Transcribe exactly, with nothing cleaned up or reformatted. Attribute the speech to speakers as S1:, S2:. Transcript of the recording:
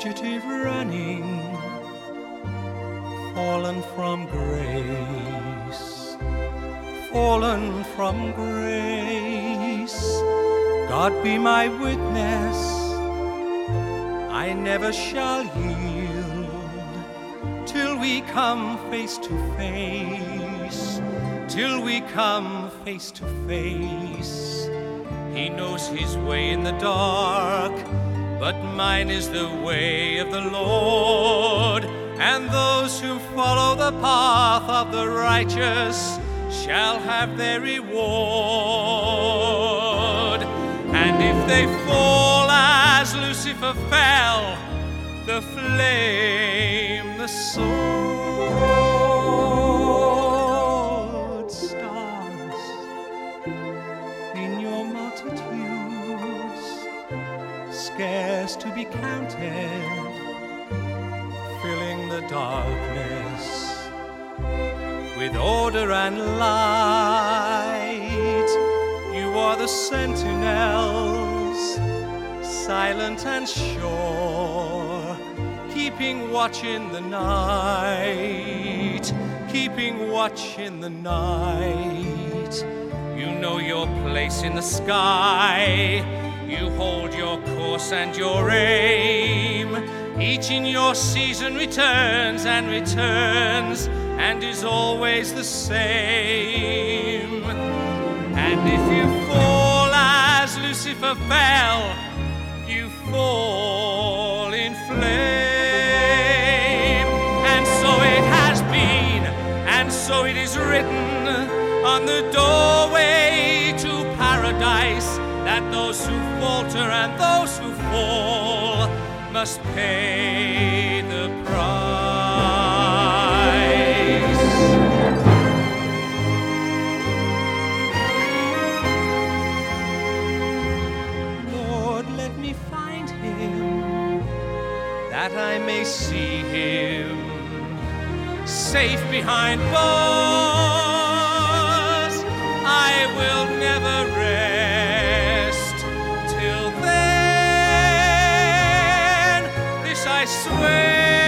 S1: fugitive running, fallen from grace, fallen from grace. God be my witness, I never shall yield till we come face to face, till we come face to face. He knows his way in the dark, but mine is the way of the Lord, and those who follow the path of the righteous shall have their reward. And if they fall as Lucifer fell, the flame, the sword, stars in your multitudes, scarce to be counted, filling the darkness with order and light. You are the sentinels, silent and sure, keeping watch in the night, keeping watch in the night. You know your place in the sky, you hold your course and your aim. Each in your season returns and returns, and is always the same. And if you fall as Lucifer fell, you fall in flame. And so it has been, and so it is written on the doorway to paradise, that those who falter and those who fall must pay the price. Lord, let me find him, that I may see him safe behind bars. I will never rest till then, this I swear.